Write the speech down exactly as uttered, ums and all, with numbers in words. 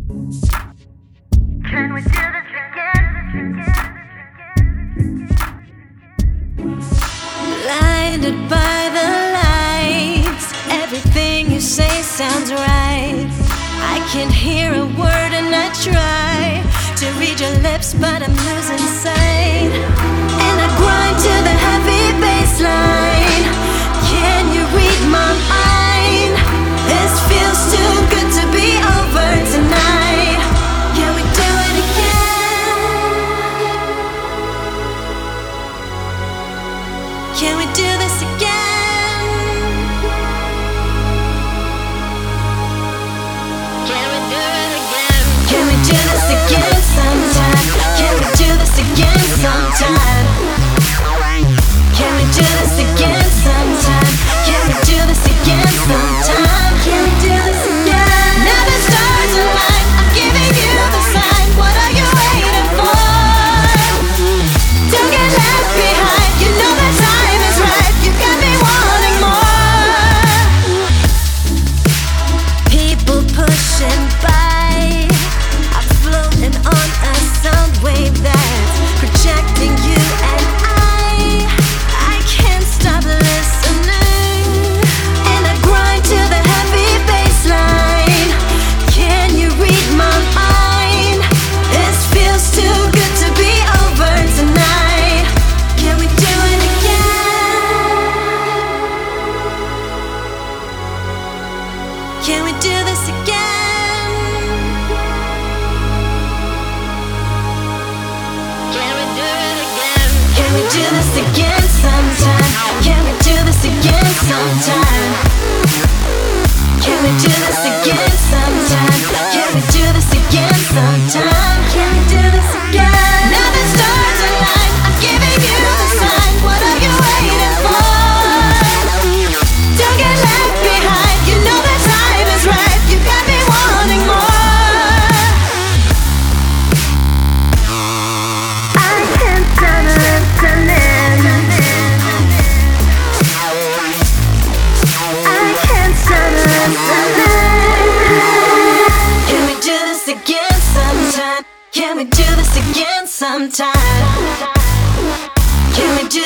Can we do this again? Blinded by the lights, everything you say sounds right. I can't hear a word and I try to read your lips, but I'm losing sight. And I grind to the heavy bass line. Can you read my mind? This feels too good to be over tonight. Can we do it again? Can we do this again? Can we do it again? Can we do this again sometime? Can we do this again sometime? Can we do this again sometime? Can we do this again sometime? Can we do this again? Now the stars align, I'm giving you the sign. What are you waiting for? Don't get left behind. You know the time is right. You got me wanting more. People pushing by, I'm floating on a sound wave that's projecting you and I. I can't stop listening, and I grind to the heavy bass line. Can you read my mind? This feels too good to be over tonight. Can we do it again? Can we do this again? Can we do it again? Can we do this again sometime? Can we do this again sometime? Can we do this again sometime? Can we do this again sometime? Can we do this again? Now the stars align, I'm giving you the sign. What are you waiting for? Don't get left behind. You know the time is right. You got me wanting more. I can't stop listening. I can't stop listening. Can we do this again sometime? Can we do this again sometime? Can we do